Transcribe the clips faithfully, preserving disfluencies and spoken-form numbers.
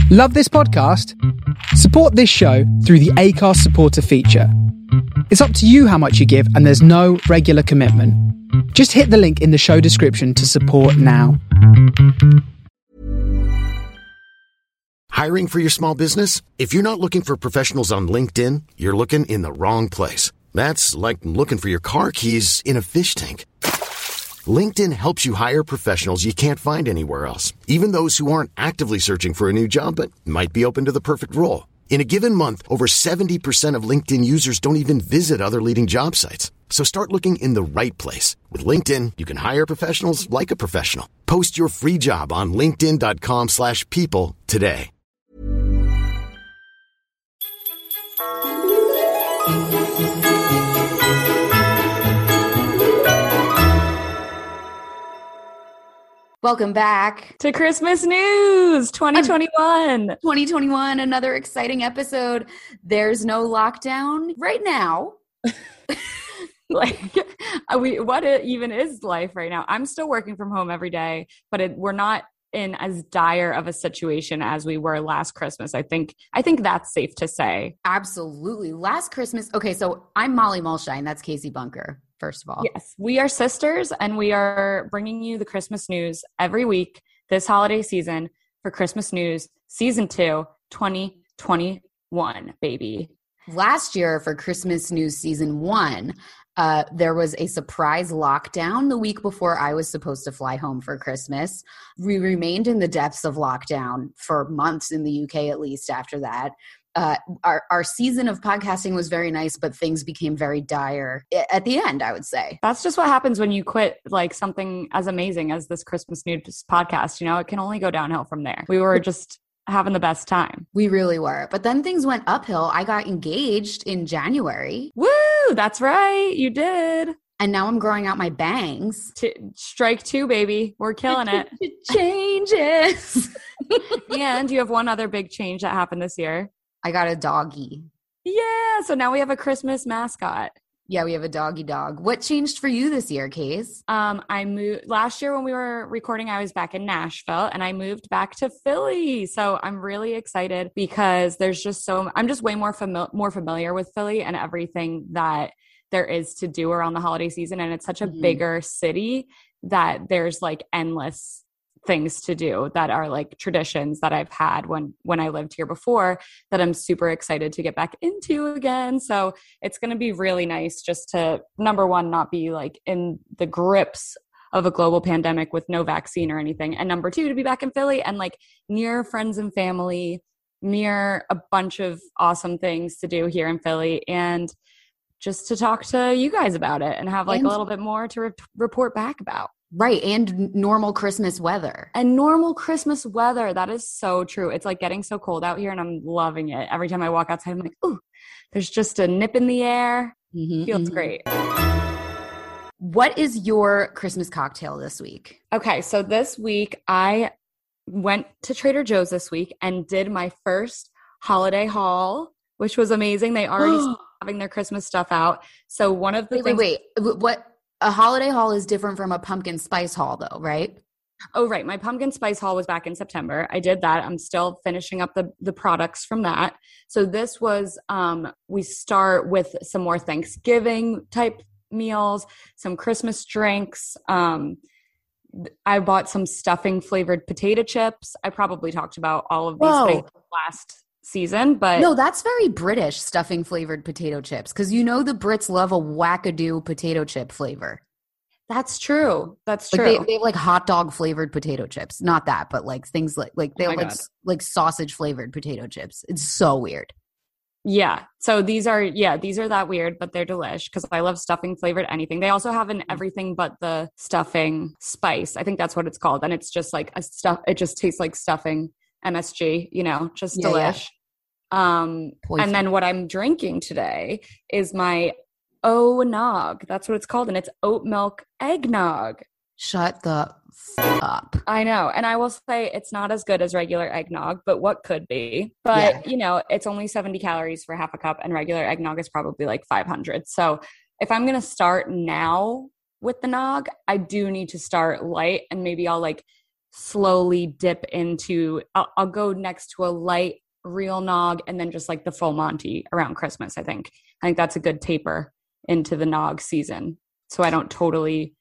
Love this podcast? Support this show through the Acast supporter feature. It's up to you how much you give, and there's no regular commitment. Just hit the link in the show description to support now. Hiring for your small business? If you're not looking for professionals on LinkedIn, you're looking in the wrong place. That's like looking for your car keys in a fish tank. LinkedIn helps you hire professionals you can't find anywhere else, even those who aren't actively searching for a new job but might be open to the perfect role. In a given month, over seventy percent of LinkedIn users don't even visit other leading job sites. So start looking in the right place. With LinkedIn, you can hire professionals like a professional. Post your free job on linkedin.com slash people today. Welcome back to Christmas News twenty twenty-one. twenty twenty-one, another exciting episode. There's no lockdown right now. Like, we, what it even is life right now? I'm still working from home every day, but it, we're not in as dire of a situation as we were last Christmas. I think I think that's safe to say. Absolutely. Last Christmas. Okay, so I'm Molly Mulshine. That's Casey Bunker. First of all. Yes, we are sisters, and we are bringing you the Christmas news every week this holiday season for Christmas News Season two, twenty twenty-one, baby. Last year for Christmas News Season one, uh, there was a surprise lockdown the week before I was supposed to fly home for Christmas. We remained in the depths of lockdown for months in the U K, at least after that. Uh, our, our season of podcasting was very nice, but things became very dire at the end, I would say. That's just what happens when you quit like something as amazing as this Christmas News podcast. You know, it can only go downhill from there. We were just having the best time. We really were. But then things went uphill. I got engaged in January. Woo! That's right. You did. And now I'm growing out my bangs. T- strike two, baby. We're killing it. Changes. And you have one other big change that happened this year. I got a doggy. Yeah, so now we have a Christmas mascot. Yeah, we have a doggy dog. What changed for you this year, Case? Um, I moved last year when we were recording. I was back in Nashville, and I moved back to Philly. So I'm really excited because there's just so I'm just way more familiar more familiar with Philly and everything that there is to do around the holiday season. And it's such a mm-hmm. bigger city that there's like endless things to do that are like traditions that I've had when when I lived here before that I'm super excited to get back into again. So it's going to be really nice just to, number one, not be like in the grips of a global pandemic with no vaccine or anything. And number two, to be back in Philly and like near friends and family, near a bunch of awesome things to do here in Philly, and just to talk to you guys about it and have like and- a little bit more to re- report back about. Right. And normal Christmas weather. And normal Christmas weather. That is so true. It's like getting so cold out here and I'm loving it. Every time I walk outside, I'm like, ooh, there's just a nip in the air. Mm-hmm, Feels mm-hmm. great. What is your Christmas cocktail this week? Okay. So this week I went to Trader Joe's this week and did my first holiday haul, which was amazing. They already started having their Christmas stuff out. So one of the wait, things- wait, wait, what? A holiday haul is different from a pumpkin spice haul though, right? Oh, right. My pumpkin spice haul was back in September. I did that. I'm still finishing up the, the products from that. So this was, um, we start with some more Thanksgiving type meals, some Christmas drinks. Um, I bought some stuffing flavored potato chips. I probably talked about all of these Whoa. things last season, but no, that's very British, stuffing flavored potato chips, because you know the Brits love a wackadoo potato chip flavor. That's true. That's like true. They, they have like hot dog flavored potato chips, not that, but like things like like they oh have like, like sausage flavored potato chips. It's so weird. Yeah. So these are yeah these are that weird, but they're delish because I love stuffing flavored anything. They also have an everything but the stuffing spice. I think that's what it's called, and it's just like a stuff. It just tastes like stuffing. M S G, you know, just yeah, delish. Yeah. Um, and then what I'm drinking today is my O-Nog. That's what it's called. And it's oat milk eggnog. Shut the f- up. I know. And I will say it's not as good as regular eggnog, but what could be. But, yeah. you know, it's only seventy calories for half a cup and regular eggnog is probably like five hundred. So if I'm going to start now with the nog, I do need to start light and maybe I'll like slowly dip into, I'll, I'll go next to a light real nog and then just like the full Monty around Christmas. I think, I think that's a good taper into the nog season. So I don't totally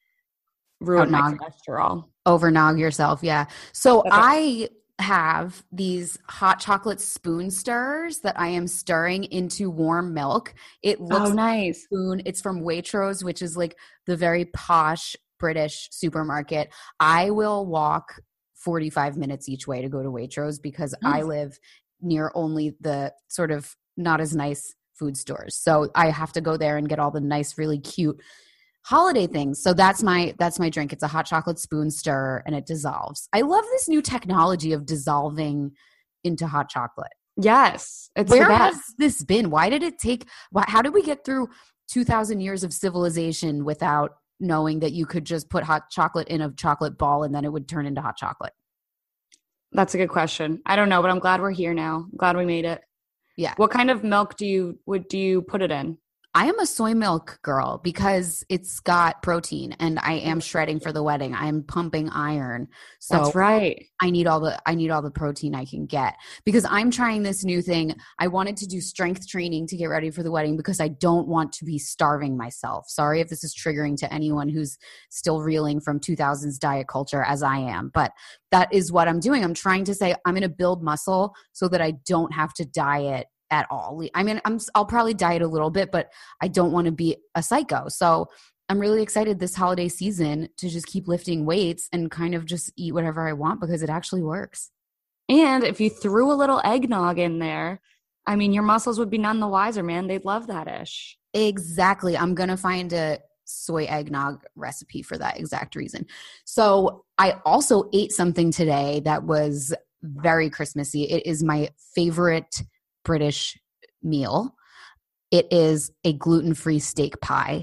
ruin my cholesterol. Over nog yourself. Yeah. So Okay. I have these hot chocolate spoon stirrers that I am stirring into warm milk. It looks oh, nice. like a spoon. It's from Waitrose, which is like the very posh British supermarket. I will walk forty-five minutes each way to go to Waitrose because Nice. I live near only the sort of not as nice food stores. So I have to go there and get all the nice, really cute holiday things. So that's my that's my drink. It's a hot chocolate spoon stirrer and it dissolves. I love this new technology of dissolving into hot chocolate. Yes. It's Where the has best. this been? Why did it take why, how did we get through two thousand years of civilization without knowing that you could just put hot chocolate in a chocolate ball and then it would turn into hot chocolate? That's a good question. I don't know, but I'm glad we're here now. I'm glad we made it. Yeah. What kind of milk do you would do you put it in? I am a soy milk girl because it's got protein and I am shredding for the wedding. I'm pumping iron. So That's right. I need all the I need all the protein I can get because I'm trying this new thing. I wanted to do strength training to get ready for the wedding because I don't want to be starving myself. Sorry if this is triggering to anyone who's still reeling from two thousands diet culture as I am, but that is what I'm doing. I'm trying to say I'm going to build muscle so that I don't have to diet at all. I mean, I'm, I'll probably diet a little bit, but I don't want to be a psycho. So I'm really excited this holiday season to just keep lifting weights and kind of just eat whatever I want because it actually works. And if you threw a little eggnog in there, I mean, your muscles would be none the wiser, man. They'd love that ish. Exactly. I'm going to find a soy eggnog recipe for that exact reason. So I also ate something today that was very Christmassy. It is my favorite British meal. It is a gluten-free steak pie.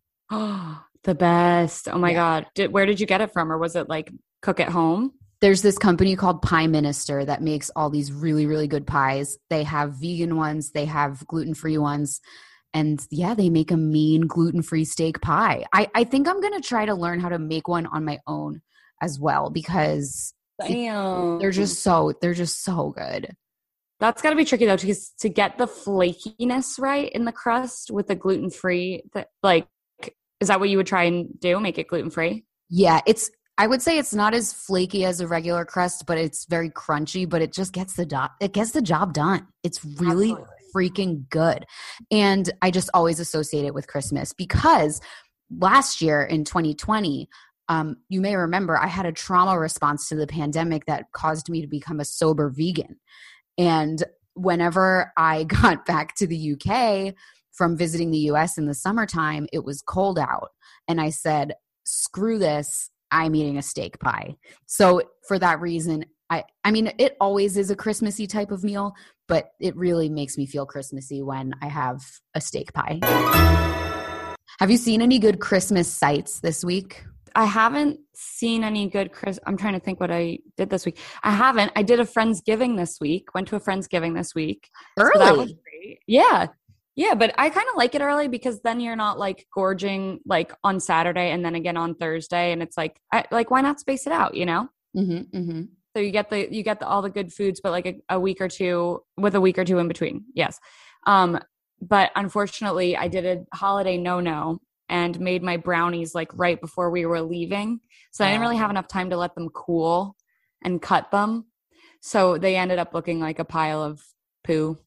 Oh, the best. Oh my Yeah. God. Did, where did you get it from? Or was it like cook at home? There's this company called Pie Minister that makes all these really, really good pies. They have vegan ones. They have gluten-free ones. And yeah, they make a mean gluten-free steak pie. I, I think I'm going to try to learn how to make one on my own as well because Damn. they're just so, they're just so good. That's got to be tricky though, because to get the flakiness right in the crust with the gluten-free, th- like, is that what you would try and do? Make it gluten-free? Yeah, it's, I would say it's not as flaky as a regular crust, but it's very crunchy, but it just gets the job, it gets the job done. It's really Absolutely. freaking good. And I just always associate it with Christmas because last year in twenty twenty, um, you may remember I had a trauma response to the pandemic that caused me to become a sober vegan. And whenever I got back to the U K from visiting the U S in the summertime, it was cold out. And I said, screw this, I'm eating a steak pie. So for that reason, I, I mean, it always is a Christmassy type of meal, but it really makes me feel Christmassy when I have a steak pie. Have you seen any good Christmas sights this week? I haven't seen any good Chris. I'm trying to think what I did this week. I haven't. I did a Friendsgiving this week. Went to a Friendsgiving this week. Early. So that was great. Yeah. Yeah. But I kind of like it early because then you're not like gorging like on Saturday and then again on Thursday. And it's like, I, like, why not space it out, you know? Mm-hmm, mm-hmm. So you get the, you get the, all the good foods, but like a, a week or two with a week or two in between. Yes. Um, but unfortunately I did a holiday no-no and made my brownies like right before we were leaving. So I didn't really have enough time to let them cool and cut them. So they ended up looking like a pile of poo.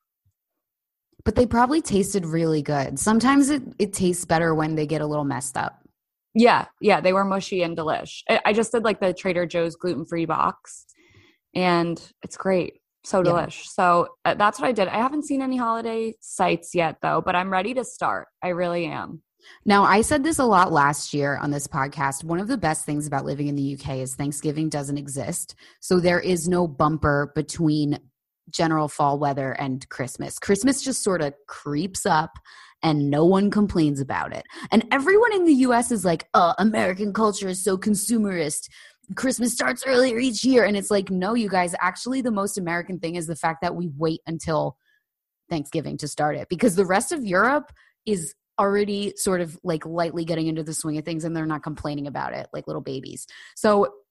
But they probably tasted really good. Sometimes it, it tastes better when they get a little messed up. Yeah. Yeah. They were mushy and delish. I, I just did like the Trader Joe's gluten-free box and it's great. So delish. Yeah. So uh, that's what I did. I haven't seen any holiday sites yet though, but I'm ready to start. I really am. Now, I said this a lot last year on this podcast. One of the best things about living in the U K is Thanksgiving doesn't exist. So there is no bumper between general fall weather and Christmas. Christmas just sort of creeps up and no one complains about it. And everyone in the U S is like, oh, American culture is so consumerist. Christmas starts earlier each year. And it's like, no, you guys, actually the most American thing is the fact that we wait until Thanksgiving to start it because the rest of Europe is already sort of like lightly getting into the swing of things and they're not complaining about it like little babies. So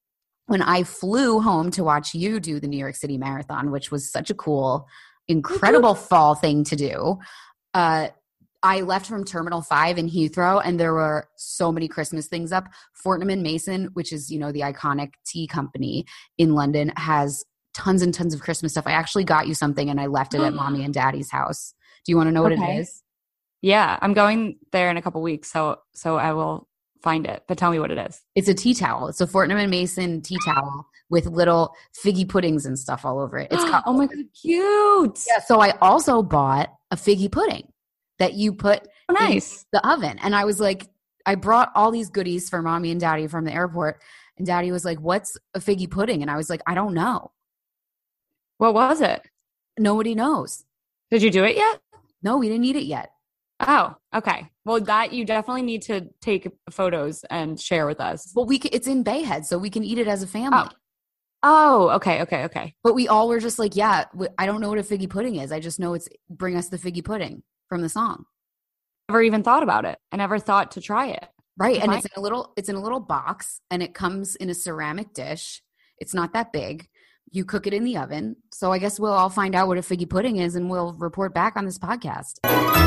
when I flew home to watch you do the New York City Marathon, which was such a cool, incredible fall thing to do, uh, I left from Terminal five in Heathrow, and there were so many Christmas things up. Fortnum and Mason, which is, you know, the iconic tea company in London, has tons and tons of Christmas stuff. I actually got you something, and I left it at Mommy and Daddy's house. Do you want to know Okay. what it is? Yeah, I'm going there in a couple weeks, so so I will find it. But tell me what it is. It's a tea towel. It's a Fortnum and Mason tea towel with little figgy puddings and stuff all over it. It's got, oh my God, cute. yeah. So I also bought a figgy pudding that you put Oh, nice. in the oven. And I was like, I brought all these goodies for Mommy and Daddy from the airport. And Daddy was like, what's a figgy pudding? And I was like, I don't know. What was it? Nobody knows. Did you do it yet? No, we didn't eat it yet. Oh, okay. Well, that you definitely need to take photos and share with us. Well, we can, it's in Bayhead, so we can eat it as a family. Oh. Oh, okay, okay, okay. But we all were just like, yeah, I don't know what a figgy pudding is. I just know it's bring us the figgy pudding from the song. Never even thought about it. I never thought to try it. Right. And Fine. it's in a little it's in a little box, and it comes in a ceramic dish. It's not that big. You cook it in the oven. So I guess we'll all find out what a figgy pudding is, and we'll report back on this podcast.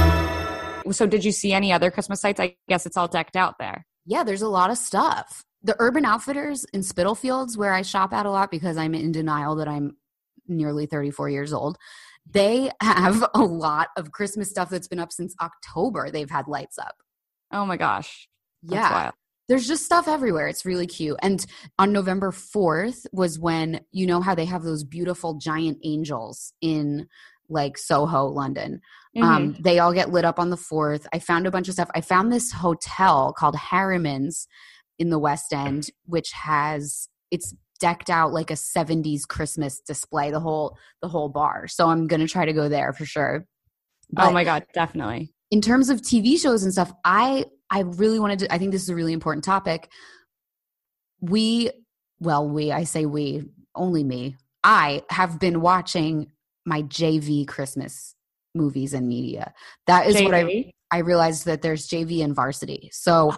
So did you see any other Christmas sites? I guess it's all decked out there. Yeah, there's a lot of stuff. The Urban Outfitters in Spitalfields, where I shop at a lot because I'm in denial that I'm nearly thirty-four years old, they have a lot of Christmas stuff that's been up since October. They've had lights up. Oh my gosh. That's Yeah. wild. There's just stuff everywhere. It's really cute. And on November fourth was when, you know how they have those beautiful giant angels in like Soho, London. Mm-hmm. Um, they all get lit up on the fourth. I found a bunch of stuff. I found this hotel called Harriman's in the West End, which has, it's decked out like a seventies Christmas display, the whole, the whole bar. So I'm going to try to go there for sure. But oh my God, definitely. in terms of T V shows and stuff, I, I really wanted to, I think this is a really important topic. We, well, we, I say we, only me, I have been watching my J V Christmas movies and media. That is J V? what I, I realized that there's J V and varsity. So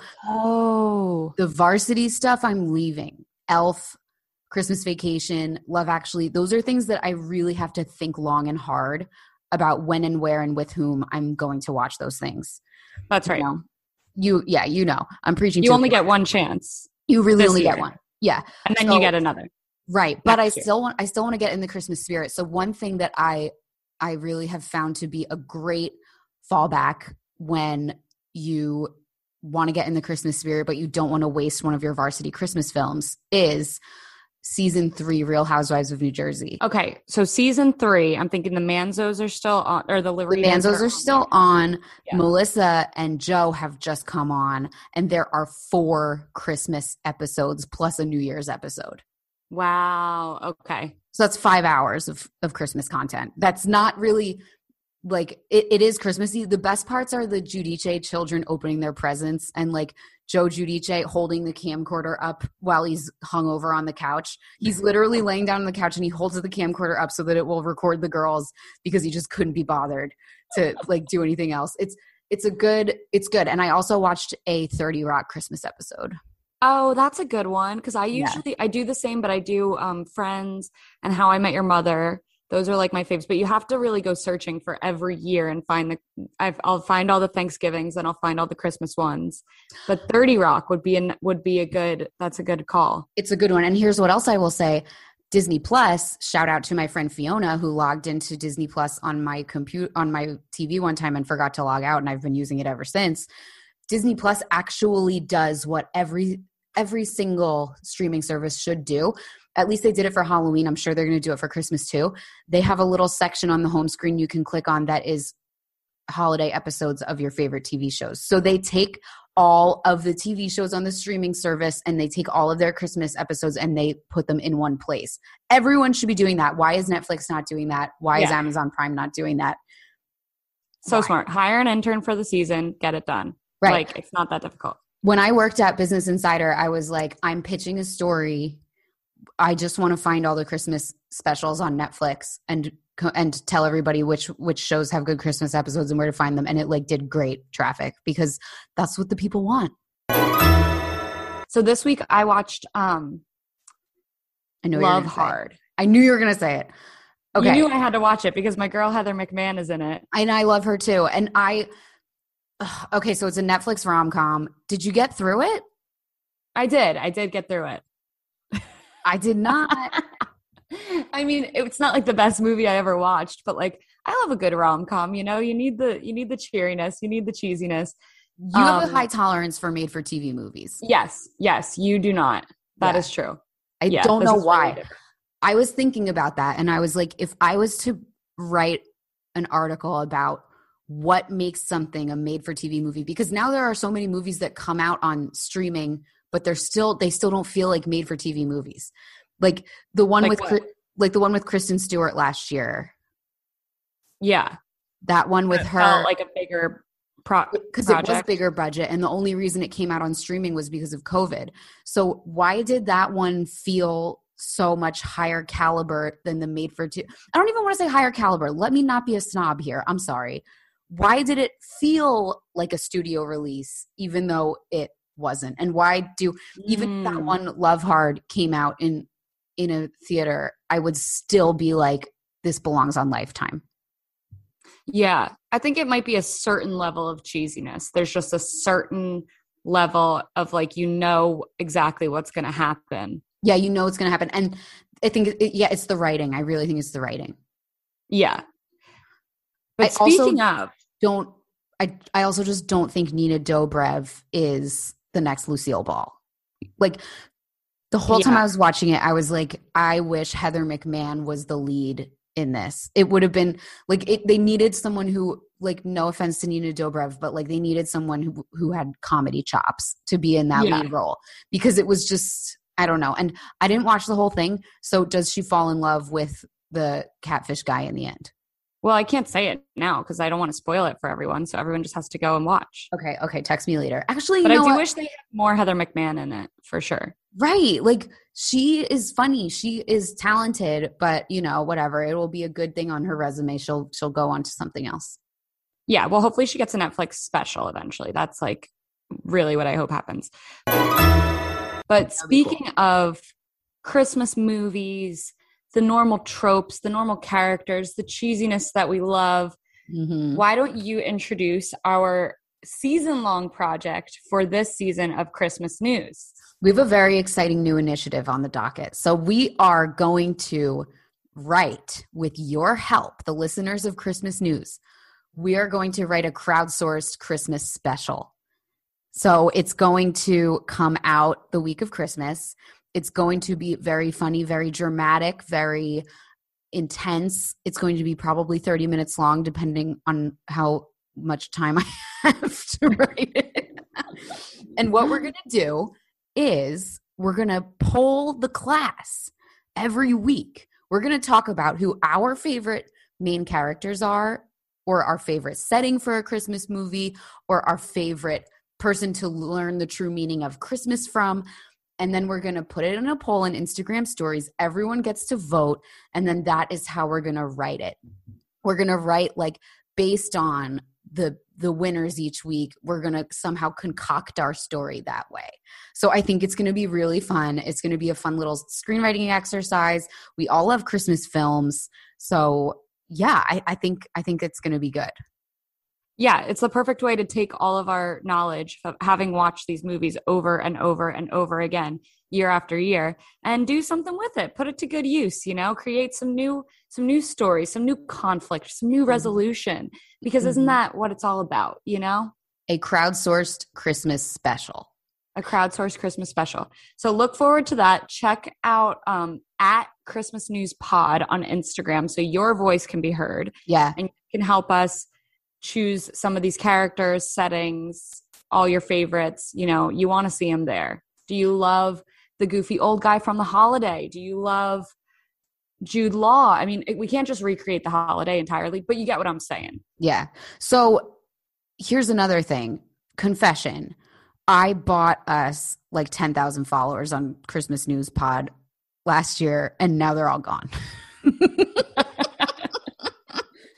Oh. the varsity stuff I'm leaving. Elf, Christmas Vacation, Love Actually. Those are things that I really have to think long and hard about when and where and with whom I'm going to watch those things. That's right. You know? You, yeah, you know, I'm preaching. You to only the get one chance. You really this only year. get one. Yeah. And then So- you get another. Right. But I Next year. still want I still want to get in the Christmas spirit. So one thing that I I really have found to be a great fallback when you want to get in the Christmas spirit but you don't want to waste one of your varsity Christmas films is season three Real Housewives of New Jersey. Okay. So season three, I'm thinking the Manzos are still on, or the The Laritas Manzos are still on. Yeah. Melissa and Joe have just come on, and there are four Christmas episodes plus a New Year's episode. Wow. Okay. So that's five hours of, of Christmas content. That's not really like it, it is Christmassy. The best parts are the Giudice children opening their presents and like Joe Giudice holding the camcorder up while he's hung over on the couch. He's literally laying down on the couch and he holds the camcorder up so that it will record the girls because he just couldn't be bothered to like do anything else. It's it's a good it's good. And I also watched a thirty Rock Christmas episode. Oh, that's a good one. Because I Yeah. usually I do the same, but I do um, Friends and How I Met Your Mother. Those are like my faves. But you have to really go searching for every year and find the. I've, I'll find all the Thanksgivings and I'll find all the Christmas ones. But thirty Rock would be an would be a good. That's a good call. It's a good one. And here's what else I will say. Disney Plus, shout out to my friend Fiona who logged into Disney Plus on my compute on my T V one time and forgot to log out, and I've been using it ever since. Disney Plus actually does what every every single streaming service should do. At least they did it for Halloween. I'm sure they're going to do it for Christmas too. They have a little section on the home screen you can click on that is holiday episodes of your favorite T V shows. So they take all of the T V shows on the streaming service and they take all of their Christmas episodes and they put them in one place. Everyone should be doing that. Why is Netflix not doing that? Why is Yeah. Amazon Prime not doing that? So Why? smart. Hire an intern for the season. Get it done. Right. Like it's not that difficult. When I worked at Business Insider, I was like, I'm pitching a story. I just want to find all the Christmas specials on Netflix and and tell everybody which which shows have good Christmas episodes and where to find them. And it like did great traffic because that's what the people want. So this week I watched um I know Love you're gonna Hard. Say it. I knew you were going to say it. Okay. You knew I had to watch it because my girl Heather McMahon is in it. And I love her too. And I, ugh, okay, so it's a Netflix rom-com. Did you get through it? I did. I did get through it. I did not. I mean, it's not like the best movie I ever watched, but like I love a good rom-com, you know? You need the you need the cheeriness, you need the cheesiness. You have um, a high tolerance for made-for-T V movies. Yes. Yes, you do not. That Yeah. is true. I Yeah, don't this know is really why. different. I was thinking about that, and I was like, if I was to write an article about what makes something a made-for-T V movie, because now there are so many movies that come out on streaming, but they're still they still don't feel like made-for-T V movies. Like the one Like with what? Cri- like the one with Kristen Stewart last year. Yeah. That one with It her, felt like a bigger pro- because it was project. bigger budget, and the only reason it came out on streaming was because of COVID. So why did that one feel so much higher caliber than the made for two? I don't even want to say higher caliber. Let me not be a snob here. I'm sorry. Why did it feel like a studio release, even though it wasn't? And why do even if that Mm. one Love Hard came out in in a theater, I would still be like, this belongs on Lifetime. Yeah. I think it might be a certain level of cheesiness. There's just a certain level of like, you know exactly what's going to happen. Yeah, you know it's going to happen. And I think, it, yeah, it's the writing. I really think it's the writing. Yeah. But I also speaking of, Don't I? I also just don't think Nina Dobrev is the next Lucille Ball. Like the whole time Yeah. I was watching it, I was like, I wish Heather McMahon was the lead in this. It would have been like it, they needed someone who, like, no offense to Nina Dobrev, but like they needed someone who who had comedy chops to be in that Yeah. lead role, because it was just, I don't know. And I didn't watch the whole thing. So does she fall in love with the catfish guy in the end? well, I can't say it now because I don't want to spoil it for everyone. So everyone just has to go and watch. Okay, okay. Text me later. Actually, you But I know do what? wish they had more Heather McMahon in it for sure. Right. Like she is funny. She is talented, but you know, whatever. It will be a good thing on her resume. She'll she'll go on to something else. Yeah. Well, hopefully she gets a Netflix special eventually. That's like really what I hope happens. But speaking of Christmas movies, the normal tropes, the normal characters, the cheesiness that we love, Mm-hmm. why don't you introduce our season-long project for this season of Christmas News? We have a very exciting new initiative on the docket. So we are going to write, with your help, the listeners of Christmas News, we are going to write a crowdsourced Christmas special. So it's going to come out the week of Christmas. It's going to be very funny, very dramatic, very intense. It's going to be probably thirty minutes long, depending on how much time I have to write it. And what we're going to do is we're going to poll the class every week. We're going to talk about who our favorite main characters are, or our favorite setting for a Christmas movie, or our favorite person to learn the true meaning of Christmas from. And then we're going to put it in a poll in Instagram stories. Everyone gets to vote. And then that is how we're going to write it. We're going to write like based on the the winners each week. We're going to somehow concoct our story that way. So I think it's going to be really fun. It's going to be a fun little screenwriting exercise. We all love Christmas films. So yeah, I, I think I think it's going to be good. Yeah, it's the perfect way to take all of our knowledge of having watched these movies over and over and over again, year after year, and do something with it. Put it to good use, you know, create some new some new stories, some new conflict, some new resolution, because isn't that what it's all about, you know? A crowdsourced Christmas special. A crowdsourced Christmas special. So look forward to that. Check out um, at Christmas News Pod on Instagram so your voice can be heard. Yeah. And you can help us choose some of these characters, settings, all your favorites. You know, you want to see them there. Do you love the goofy old guy from The Holiday? Do you love Jude Law? I mean, we can't just recreate The Holiday entirely, but you get what I'm saying. Yeah. So here's another thing. Confession. I bought us like ten thousand followers on Christmas News Pod last year, and now they're all gone.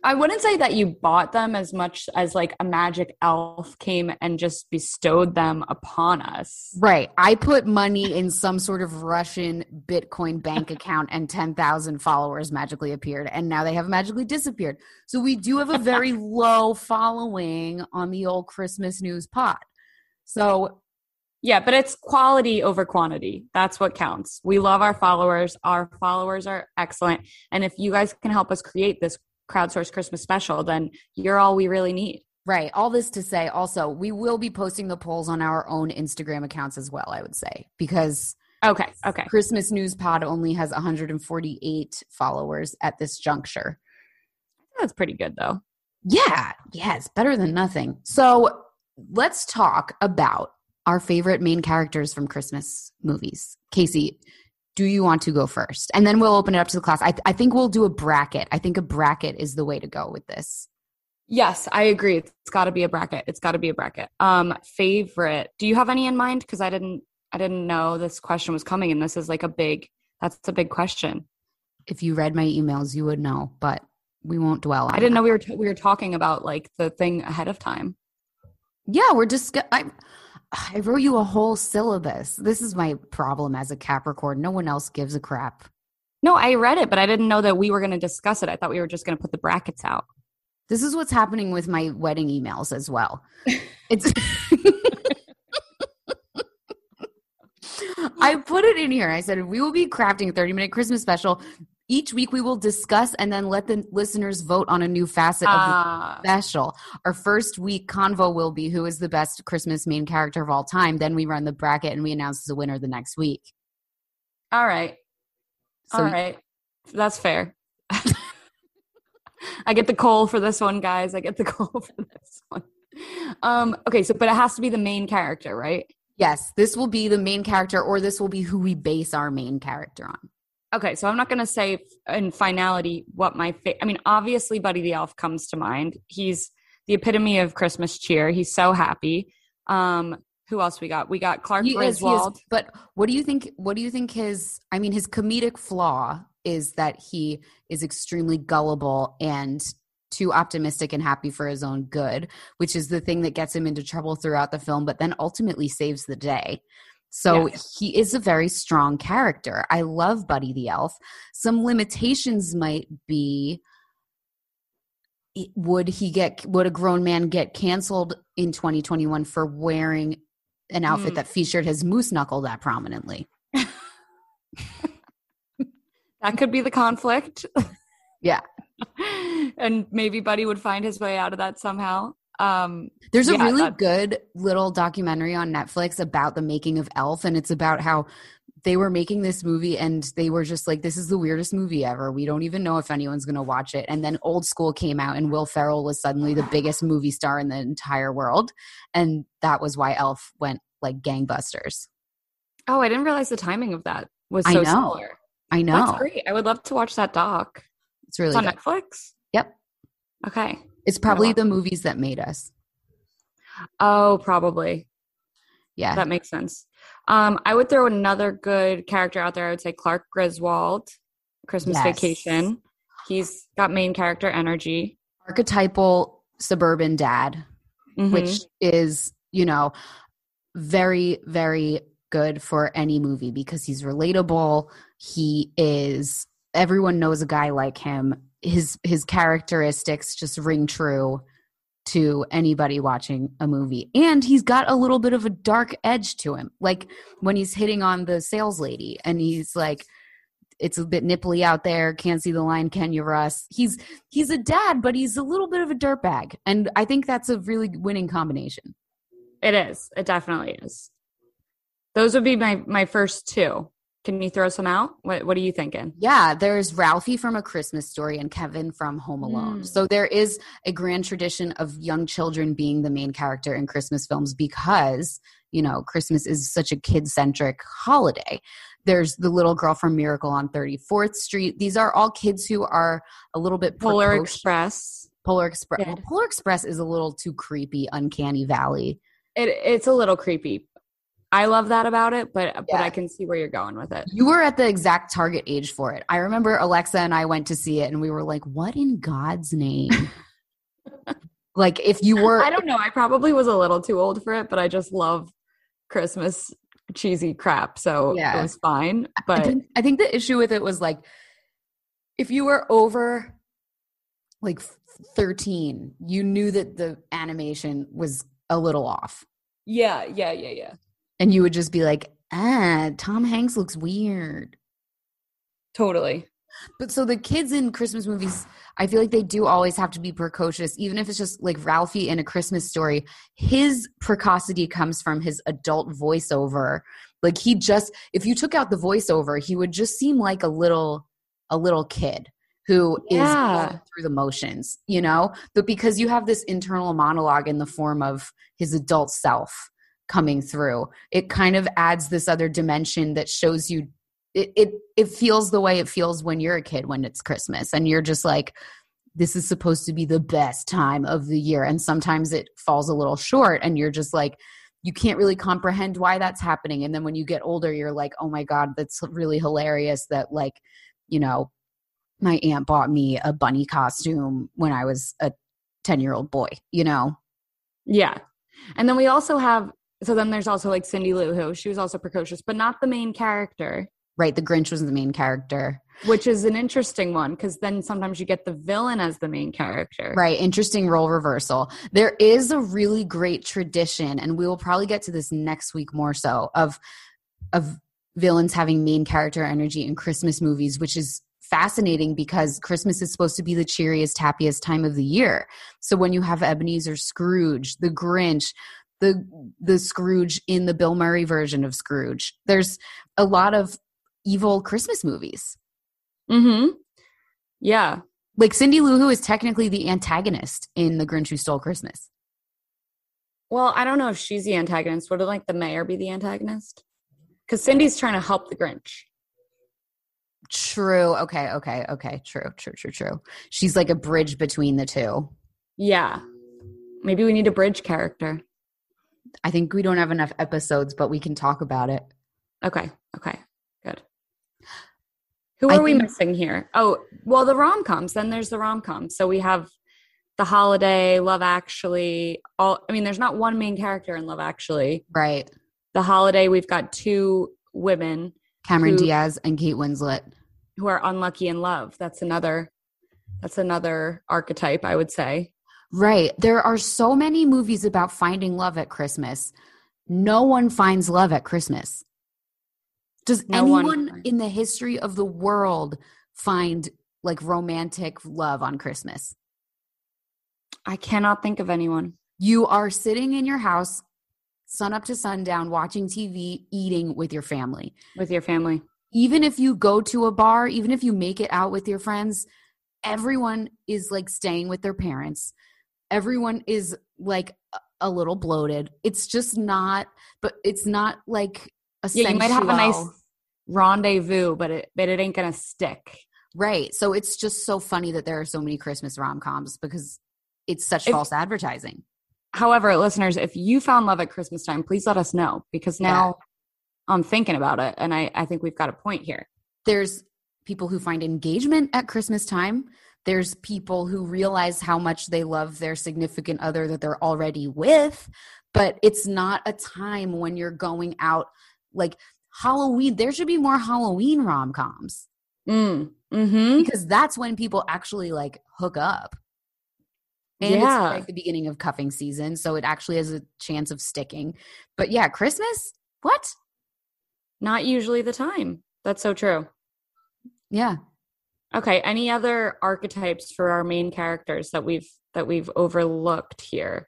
I wouldn't say that you bought them as much as like a magic elf came and just bestowed them upon us. Right. I put money in some sort of Russian Bitcoin bank account and ten thousand followers magically appeared, and now they have magically disappeared. So we do have a very low following on the old Christmas news pod. So yeah, but it's quality over quantity. That's what counts. We love our followers. Our followers are excellent. And if you guys can help us create this crowdsourced Christmas special, then you're all we really need. Right. All this to say also, we will be posting the polls on our own Instagram accounts as well, I would say, because okay, okay. Christmas News Pod only has one hundred forty-eight followers at this juncture. That's pretty good though. Yeah. Yeah, it's better than nothing. So let's talk about our favorite main characters from Christmas movies. Casey, do you want to go first? And then we'll open it up to the class. I, th- I think we'll do a bracket. I think a bracket is the way to go with this. Yes, I agree. It's got to be a bracket. It's got to be a bracket. Um, favorite. Do you have any in mind? Because I didn't. I didn't know this question was coming, and this is like a big. That's a big question. If you read my emails, you would know, but we won't dwell on. I didn't that. know we were t- we were talking about like the thing ahead of time. Yeah, we're just. I, I wrote you a whole syllabus. This is my problem as a Capricorn. No one else gives a crap. No, I read it, but I didn't know that we were going to discuss it. I thought we were just going to put the brackets out. This is what's happening with my wedding emails as well. It's I put it in here. I said, we will be crafting a thirty-minute Christmas special. Each week we will discuss and then let the listeners vote on a new facet of uh, the special. Our first week convo will be who is the best Christmas main character of all time. Then we run the bracket and we announce the winner the next week. All right. So, all right. That's fair. I get the coal for this one, guys. I get the coal for this one. Um, okay, so but it has to be the main character, right? Yes, this will be the main character, or this will be who we base our main character on. Okay, so I'm not going to say in finality what my fa- I mean, obviously Buddy the Elf comes to mind. He's the epitome of Christmas cheer. He's so happy. Um, who else we got? We got Clark he Griswold. Is, is, but what do you think? What do you think his? I mean, his comedic flaw is that he is extremely gullible and too optimistic and happy for his own good, which is the thing that gets him into trouble throughout the film, but then ultimately saves the day. So yes. He is a very strong character. I love Buddy the Elf. Some limitations might be, would he get, would a grown man get canceled in twenty twenty-one for wearing an outfit mm. that featured his moose knuckle that prominently? That could be the conflict. Yeah. And maybe Buddy would find his way out of that somehow. Um, There's a yeah, really that- good little documentary on Netflix about the making of Elf, and it's about how they were making this movie and they were just like, this is the weirdest movie ever. We don't even know if anyone's going to watch it. And then Old School came out and Will Ferrell was suddenly the biggest movie star in the entire world. And that was why Elf went like gangbusters. Oh, I didn't realize the timing of that was I so know. similar. I know. That's great. I would love to watch that doc. It's really it's on good. Netflix? Yep. Okay. It's probably the movies that made us. Oh, probably. Yeah. That makes sense. Um, I would throw another good character out there. I would say Clark Griswold, Christmas Yes. Vacation. He's got main character energy. Archetypal suburban dad, Mhm. which is, you know, very, very good for any movie because he's relatable. He is, everyone knows a guy like him. His his characteristics just ring true to anybody watching a movie. And he's got a little bit of a dark edge to him. Like when he's hitting on the sales lady and he's like, it's a bit nipply out there. Can't see the line. Can you, Russ? He's, he's a dad, but he's a little bit of a dirtbag. And I think that's a really winning combination. It is. It definitely is. Those would be my, my first two. Can you throw some out? What What are you thinking? Yeah, there's Ralphie from A Christmas Story and Kevin from Home Alone. Mm. So there is a grand tradition of young children being the main character in Christmas films because, you know, Christmas is such a kid-centric holiday. There's the little girl from Miracle on thirty-fourth Street. These are all kids who are a little bit Polar precocious. Express. Polar Express. Yeah. Well, Polar Express is a little too creepy, uncanny valley. It It's a little creepy. I love that about it, but Yeah. but I can see where you're going with it. You were at the exact target age for it. I remember Alexa and I went to see it and we were like, what in God's name? Like if you were I don't know. I probably was a little too old for it, but I just love Christmas cheesy crap. So Yeah. it was fine. I But think, I think the issue with it was like if you were over like thirteen, you knew that the animation was a little off. yeah, yeah, yeah, yeah. And you would just be like, ah, Tom Hanks looks weird. Totally. But so the kids in Christmas movies, I feel like they do always have to be precocious, even if it's just like Ralphie in A Christmas Story. His precocity comes from his adult voiceover. Like he just, if you took out the voiceover, he would just seem like a little, a little kid who Yeah. is going through the motions, you know? But because you have this internal monologue in the form of his adult self coming through, it kind of adds this other dimension that shows you It, it it feels the way it feels when you're a kid when it's Christmas and you're just like, this is supposed to be the best time of the year, and sometimes it falls a little short and you're just like, you can't really comprehend why that's happening. And then when you get older, you're like, oh my God, that's really hilarious that, like, you know, my aunt bought me a bunny costume when I was a ten year old boy, you know? Yeah. And then we also have, so then there's also like Cindy Lou Who, she was also precocious, but not the main character. Right, the Grinch was the main character. Which is an interesting one because then sometimes you get the villain as the main character. Right, interesting role reversal. There is a really great tradition, and we will probably get to this next week more so, of of villains having main character energy in Christmas movies, which is fascinating because Christmas is supposed to be the cheeriest, happiest time of the year. So when you have Ebenezer Scrooge, the Grinch, the the Scrooge in the Bill Murray version of Scrooge, there's a lot of evil Christmas movies. Mm-hmm. Yeah. Like Cindy Lou Who is technically the antagonist in The Grinch Who Stole Christmas. Well, I don't know if she's the antagonist. Would like the mayor be the antagonist? Because Cindy's trying to help the Grinch. True. Okay. Okay. Okay. True. True. True. True. She's like a bridge between the two. Yeah. Maybe we need a bridge character. I think we don't have enough episodes, but we can talk about it. Okay. Okay. Good. Who I are we think- missing here? Oh, well, the rom-coms. Then there's the rom-coms. So we have The Holiday, Love Actually. All I mean, there's not one main character in Love Actually. Right. The Holiday, we've got two women, Cameron Who- Diaz and Kate Winslet. who are unlucky in love. That's another. That's another archetype, I would say. Right. There are so many movies about finding love at Christmas. No one finds love at Christmas. Does No one anyone finds- in the history of the world find like romantic love on Christmas? I cannot think of anyone. You are sitting in your house, sun up to sundown, watching T V, eating with your family. With your family. Even if you go to a bar, even if you make it out with your friends, everyone is like staying with their parents. Everyone is like a- a little bloated. It's just not, but it's not like a Yeah, you might have a nice sensual- rendezvous, but it but it ain't gonna stick. Right. So it's just so funny that there are so many Christmas rom-coms because it's such If- false advertising. However, listeners, if you found love at Christmas time, please let us know because now I'm thinking about it and I, I think we've got a point here. There's people who find engagement at Christmas time. There's people who realize how much they love their significant other that they're already with, but it's not a time when you're going out like Halloween. There should be more Halloween rom-coms Mm. Mm-hmm. because that's when people actually like hook up. And Yeah. it's like the beginning of cuffing season, so it actually has a chance of sticking. But yeah, Christmas? What? Not usually the time. That's so true. Yeah. Okay. Any other archetypes for our main characters that we've that we've overlooked here?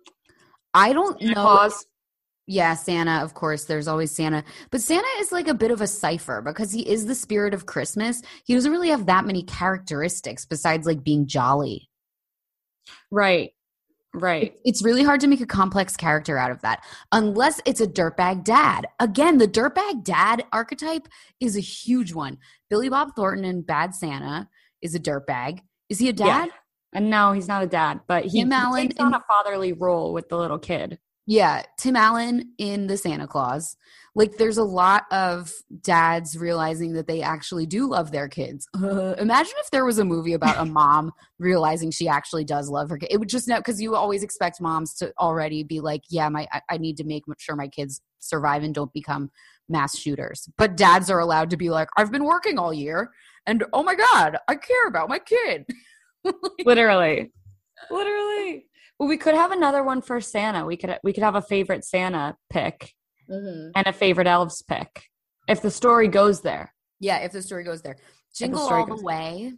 I don't Santa know. Claus. Yeah, Santa, of course. There's always Santa. But Santa is like a bit of a cipher because he is the spirit of Christmas. He doesn't really have that many characteristics besides like being jolly. Right. Right. It's really hard to make a complex character out of that unless it's a dirtbag dad. Again, the dirtbag dad archetype is a huge one. Billy Bob Thornton in Bad Santa is a dirtbag. Is he a dad? Yeah. And no, he's not a dad, but he, Tim he Allen takes on in- a fatherly role with the little kid. Yeah, Tim Allen in The Santa Claus. Like, there's a lot of dads realizing that they actually do love their kids. Uh, imagine if there was a movie about a mom realizing she actually does love her kid. It would just know, because you always expect moms to already be like, yeah, my I, I need to make sure my kids survive and don't become mass shooters. But dads are allowed to be like, I've been working all year, and oh my God, I care about my kid. Literally. Literally. Well, we could have another one for Santa. We could we could have a favorite Santa pick. Mm-hmm. And a favorite elves pick, if the story goes there. Yeah, if the story goes there. Jingle the All the Way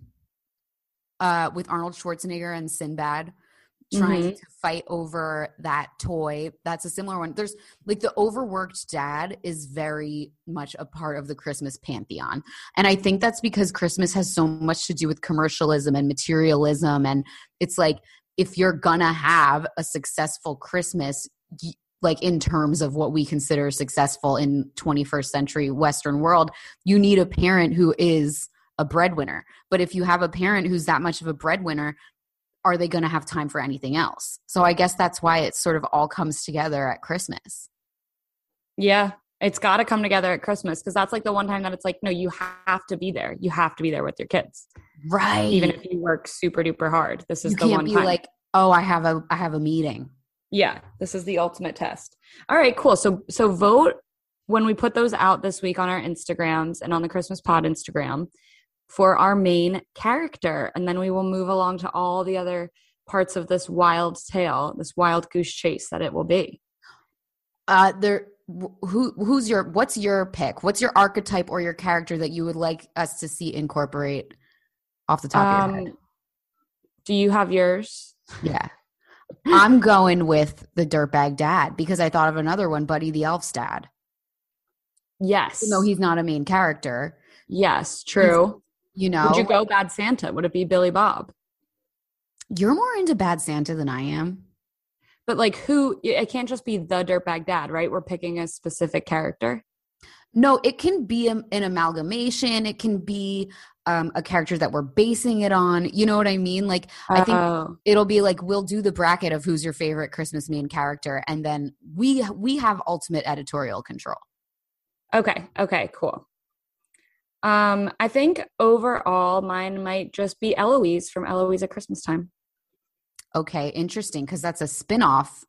uh, with Arnold Schwarzenegger and Sinbad trying mm-hmm. to fight over that toy. That's a similar one. There's like the overworked dad is very much a part of the Christmas pantheon. And I think that's because Christmas has so much to do with commercialism and materialism. And it's like, if you're gonna have a successful Christmas, y- like in terms of what we consider successful in twenty-first century Western world, you need a parent who is a breadwinner. But if you have a parent who's that much of a breadwinner, are they going to have time for anything else? So I guess that's why it sort of all comes together at Christmas. Yeah, it's got to come together at Christmas, because that's like the one time that it's like, no, you have to be there. You have to be there with your kids. Right. Even if you work super duper hard. This is you the one time. You can't be like, oh, I have a I have a meeting. Yeah, this is the ultimate test. All right, cool. So so vote when we put those out this week on our Instagrams and on the Christmas Pod Instagram for our main character. And then we will move along to all the other parts of this wild tale, this wild goose chase that it will be. Uh, there, who who's your what's your pick? What's your archetype or your character that you would like us to see incorporate off the top um, of your head? Do you have yours? Yeah. I'm going with the dirtbag dad because I thought of another one, Buddy the Elf's dad. Yes. No, he's not a main character. Yes, true. He's, you know. Would you go Bad Santa? Would it be Billy Bob? You're more into Bad Santa than I am. But like who, it can't just be the dirtbag dad, right? We're picking a specific character. No, it can be a, an amalgamation. It can be um, a character that we're basing it on. You know what I mean? Like, oh. I think it'll be like, we'll do the bracket of who's your favorite Christmas main character. And then we, we have ultimate editorial control. Okay. Okay, cool. Um, I think overall mine might just be Eloise from Eloise at Christmas Time. Okay. Interesting. Cause that's a spinoff.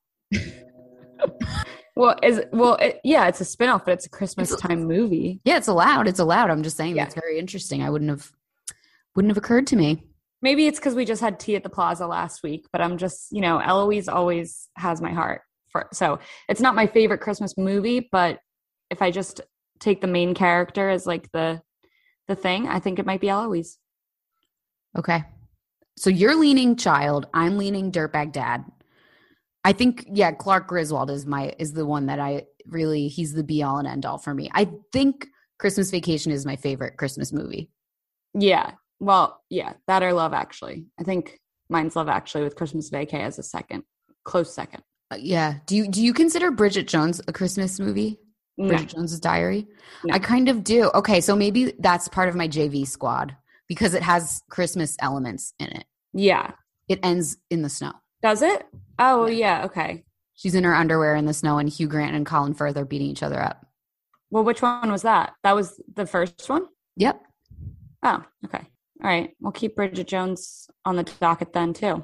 Well, is well, it, yeah, it's a spinoff, but it's a Christmas it's, time movie. Yeah, it's allowed. It's allowed. I'm just saying yeah. That's very interesting. I wouldn't have, wouldn't have occurred to me. Maybe it's because we just had tea at the Plaza last week, but I'm just, you know, Eloise always has my heart. For so it's not my favorite Christmas movie, but if I just take the main character as like the the thing, I think it might be Eloise. Okay, so you're leaning child. I'm leaning dirtbag dad. I think, yeah, Clark Griswold is my is the one that I really, he's the be all and end all for me. I think Christmas Vacation is my favorite Christmas movie. Yeah. Well, yeah, that or Love Actually. I think mine's Love Actually with Christmas Vacay as a second, close second. Uh, yeah. Do you do you consider Bridget Jones a Christmas movie? No. Bridget Jones's Diary? No. I kind of do. Okay, so maybe that's part of my J V squad because it has Christmas elements in it. Yeah. It ends in the snow. Does it? Oh, yeah. Okay. She's in her underwear in the snow, and Hugh Grant and Colin Firth are beating each other up. Well, which one was that? That was the first one? Yep. Oh, okay. All right. We'll keep Bridget Jones on the docket then, too.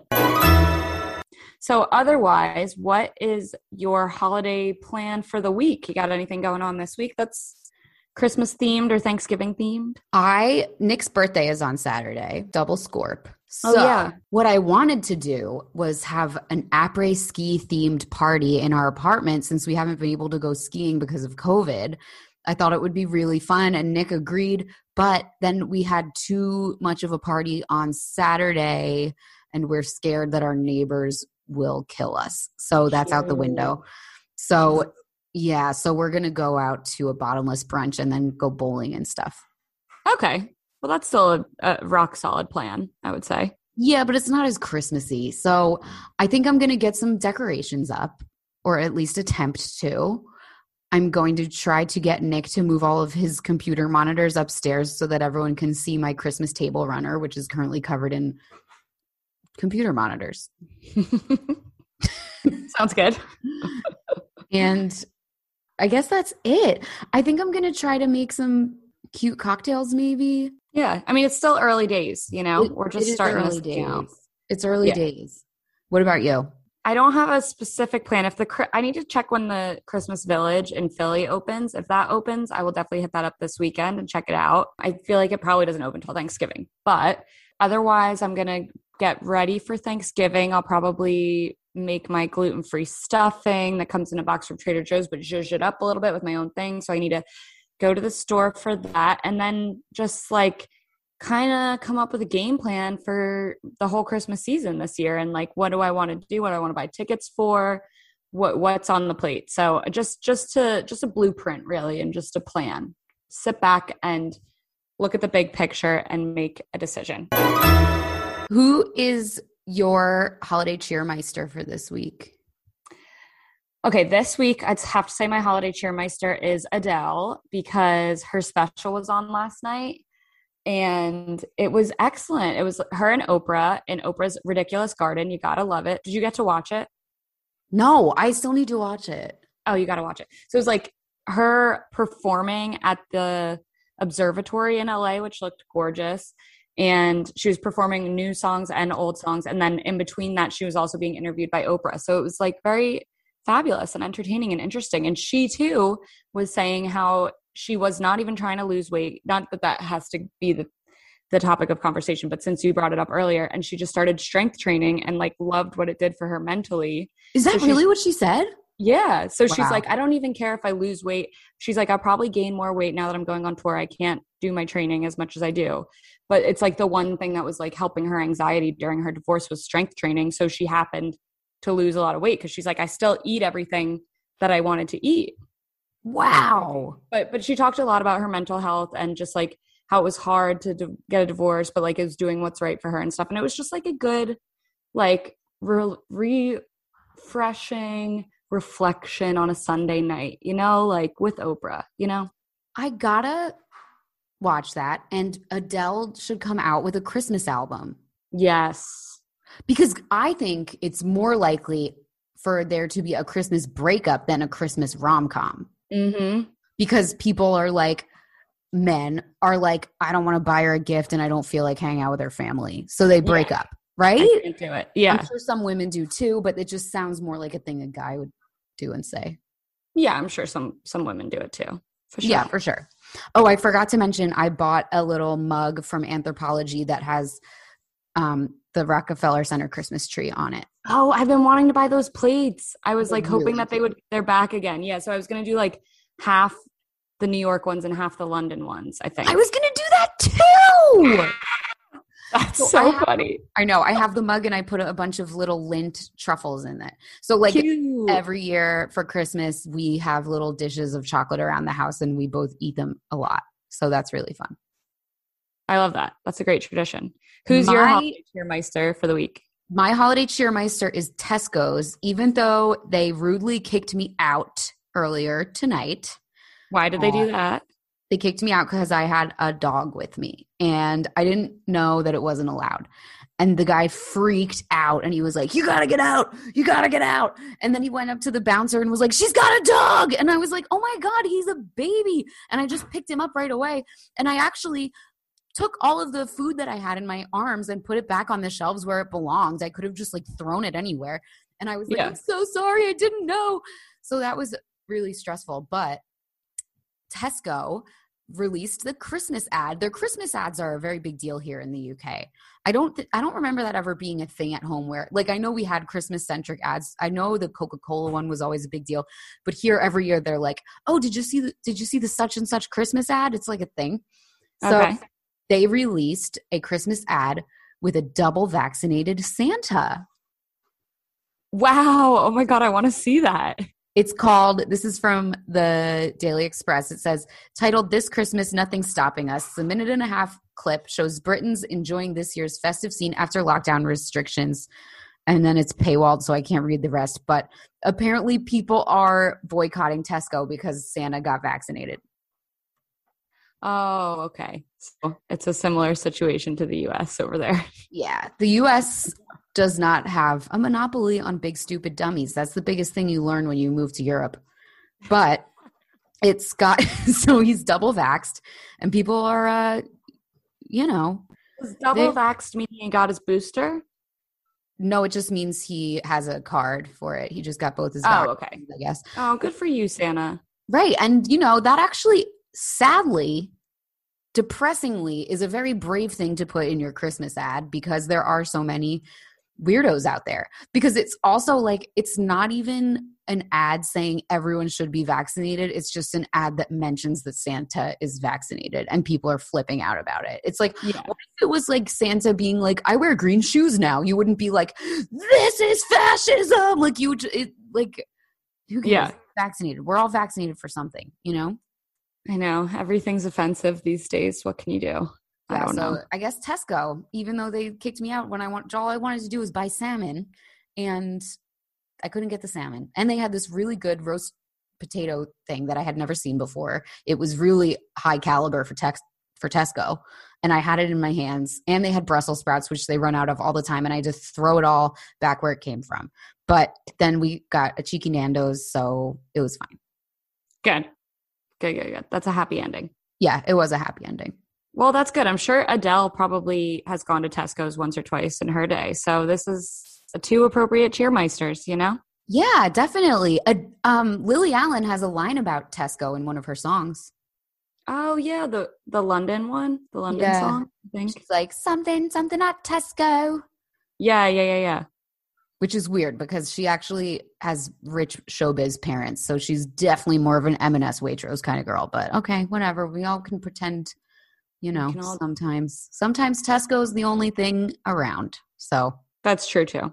So otherwise, what is your holiday plan for the week? You got anything going on this week that's Christmas themed or Thanksgiving themed? I, Nick's birthday is on Saturday, double scorp. So oh, yeah. What I wanted to do was have an après-ski themed party in our apartment since we haven't been able to go skiing because of COVID. I thought it would be really fun, and Nick agreed, but then we had too much of a party on Saturday, and we're scared that our neighbors will kill us. So that's out the window. So yeah, so we're going to go out to a bottomless brunch and then go bowling and stuff. Okay. Well, that's still a, a rock solid plan, I would say. Yeah, but it's not as Christmassy. So I think I'm going to get some decorations up, or at least attempt to. I'm going to try to get Nick to move all of his computer monitors upstairs so that everyone can see my Christmas table runner, which is currently covered in computer monitors. Sounds good. And I guess that's it. I think I'm going to try to make some cute cocktails maybe. Yeah. I mean, it's still early days, you know, It, we're just it is starting early this days. account. It's early Yeah. days. What about you? I don't have a specific plan. If the I need to check when the Christmas Village in Philly opens. If that opens, I will definitely hit that up this weekend and check it out. I feel like it probably doesn't open till Thanksgiving, but otherwise I'm going to get ready for Thanksgiving. I'll probably make my gluten-free stuffing that comes in a box from Trader Joe's, but zhuzh it up a little bit with my own thing. So I need to go to the store for that. And then just like kind of come up with a game plan for the whole Christmas season this year. And like, what do I want to do? What do I want to buy tickets for? What what's on the plate? So just, just to, just a blueprint really. And just a plan, sit back and look at the big picture and make a decision. Who is your holiday cheermeister for this week? Okay, this week I'd have to say my holiday cheermeister is Adele because her special was on last night. And it was excellent. It was her and Oprah in Oprah's Ridiculous Garden. You got to love it. Did you get to watch it? No, I still need to watch it. Oh, you got to watch it. So it was like her performing at the observatory in L A, which looked gorgeous. And she was performing new songs and old songs. And then in between that, she was also being interviewed by Oprah. So it was like very fabulous and entertaining and interesting. And she too was saying how she was not even trying to lose weight. Not that that has to be the, the topic of conversation, but since you brought it up earlier, and she just started strength training and like loved what it did for her mentally. Is that so really what she said? Yeah. So Wow. she's like, I don't even care if I lose weight. She's like, I'll probably gain more weight now that I'm going on tour. I can't do my training as much as I do. But it's like the one thing that was like helping her anxiety during her divorce was strength training. So she happened to lose a lot of weight because she's like, I still eat everything that I wanted to eat. Wow. But but she talked a lot about her mental health and just like how it was hard to d- get a divorce, but like it was doing what's right for her and stuff. And it was just like a good, like re- refreshing reflection on a Sunday night, you know, like with Oprah, you know? I gotta watch that. And Adele should come out with a Christmas album. Yes. Because I think it's more likely for there to be a Christmas breakup than a Christmas rom-com. Mm-hmm. Because people are like, men are like, I don't want to buy her a gift and I don't feel like hanging out with her family. So they break Yeah. up, right? I can't do it. Yeah. I'm sure some women do too, but it just sounds more like a thing a guy would do and say. Yeah, I'm sure some some women do it too. For sure. Yeah, for sure. Oh, I forgot to mention, I bought a little mug from Anthropologie that has um, the Rockefeller Center Christmas tree on it. Oh, I've been wanting to buy those plates. I was They're like hoping really that they would, they're back again. Yeah. So I was going to do like half the New York ones and half the London ones, I think. I was going to do that too. That's So so, I have- funny. I know. I have the mug and I put a bunch of little lint truffles in it. So like Cute. every year for Christmas, we have little dishes of chocolate around the house and we both eat them a lot. So that's really fun. I love that. That's a great tradition. Who's My- your holiday cheermeister for the week? My holiday cheermeister is Tesco's, even though they rudely kicked me out earlier tonight. Why did they do that? They kicked me out because I had a dog with me and I didn't know that it wasn't allowed. And the guy freaked out and he was like, you got to get out. You got to get out. And then he went up to the bouncer and was like, she's got a dog. And I was like, oh my God, he's a baby. And I just picked him up right away. And I actually took all of the food that I had in my arms and put it back on the shelves where it belonged. I could have just like thrown it anywhere. And I was like, Yeah. I'm so sorry. I didn't know. So that was really stressful. But Tesco released the Christmas ad. Their Christmas ads are a very big deal here in the U K. I don't th- I don't remember that ever being a thing at home where, like, I know we had Christmas centric ads. I know the Coca-Cola one was always a big deal, but here every year they're like, "Oh, did you see the did you see the such and such Christmas ad?" It's like a thing. So Okay. they released a Christmas ad with a double vaccinated Santa. Wow. Oh my God. I want to see that. It's called, this is from the Daily Express. It says, titled This Christmas, Nothing's Stopping Us. The minute and a half clip shows Britons enjoying this year's festive scene after lockdown restrictions. And then it's paywalled, so I can't read the rest. But apparently people are boycotting Tesco because Santa got vaccinated. Oh, okay. So it's a similar situation to the U S over there. Yeah. The U S does not have a monopoly on big, stupid dummies. That's the biggest thing you learn when you move to Europe. But it's got, so he's double vaxxed, and people are, uh, you know. Is double vaxxed meaning he got his booster? No, it just means he has a card for it. He just got both his Oh, vaccines, okay. I guess. Oh, good for you, Santa. Right. And, you know, that actually, sadly, depressingly, is a very brave thing to put in your Christmas ad, because there are so many weirdos out there. Because it's also like, it's not even an ad saying everyone should be vaccinated. It's just an ad that mentions that Santa is vaccinated, and people are flipping out about it. It's like, yeah. What if it was like Santa being like, I wear green shoes now? You wouldn't be like, this is fascism. Like you, it, like, who cares? Yeah. Vaccinated. We're all vaccinated for something, you know? I know. Everything's offensive these days. What can you do? Yeah, I don't so know. I guess Tesco, even though they kicked me out when I want, all I wanted to do was buy salmon, and I couldn't get the salmon. And they had this really good roast potato thing that I had never seen before. It was really high caliber for Tex for Tesco. And I had it in my hands, and they had Brussels sprouts, which they run out of all the time. And I just throw it all back where it came from. But then we got a cheeky Nando's, so it was fine. Good. Good, good, good. That's a happy ending. Yeah, it was a happy ending. Well, that's good. I'm sure Adele probably has gone to Tesco's once or twice in her day. So this is a two appropriate cheermeisters, you know? Yeah, definitely. Uh, um, Lily Allen has a line about Tesco in one of her songs. Oh, yeah, the the London one, the London yeah. song, I think. She's like, something, something at Tesco. Yeah, yeah, yeah, yeah. Which is weird, because she actually has rich showbiz parents. So she's definitely more of an M and S Waitrose kind of girl. But okay, whatever. We all can pretend, you know, all- sometimes. Sometimes Tesco is the only thing around. So that's true too.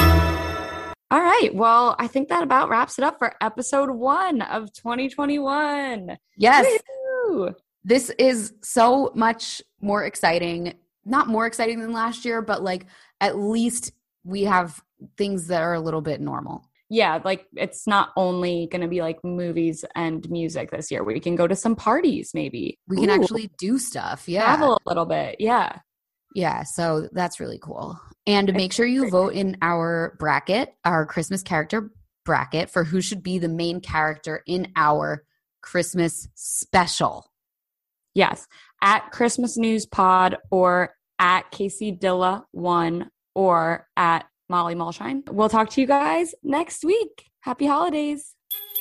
All right. Well, I think that about wraps it up for episode one of twenty twenty-one. Yes. Woo-hoo! This is so much more exciting. Not more exciting than last year, but like at least we have things that are a little bit normal. Yeah, like it's not only going to be like movies and music this year. We can go to some parties maybe. We can Ooh. actually do stuff. Yeah. Travel a little bit. Yeah. Yeah, so that's really cool. And make sure you vote in our bracket, our Christmas character bracket, for who should be the main character in our Christmas special. Yes, at Christmas News Pod, or at Casey Dilla one, or at Molly Mulshine. We'll talk to you guys next week. Happy holidays.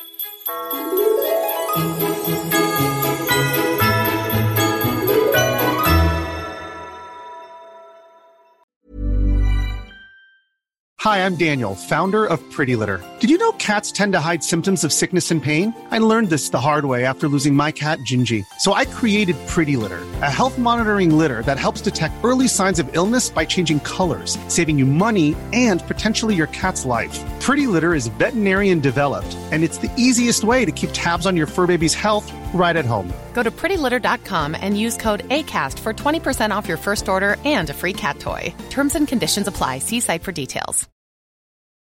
Hi, I'm Daniel, founder of Pretty Litter. Did you know cats tend to hide symptoms of sickness and pain? I learned this the hard way after losing my cat, Gingy. So I created Pretty Litter, a health monitoring litter that helps detect early signs of illness by changing colors, saving you money and potentially your cat's life. Pretty Litter is veterinarian developed, and it's the easiest way to keep tabs on your fur baby's health right at home. Go to pretty litter dot com and use code ACAST for twenty percent off your first order and a free cat toy. Terms and conditions apply. See site for details.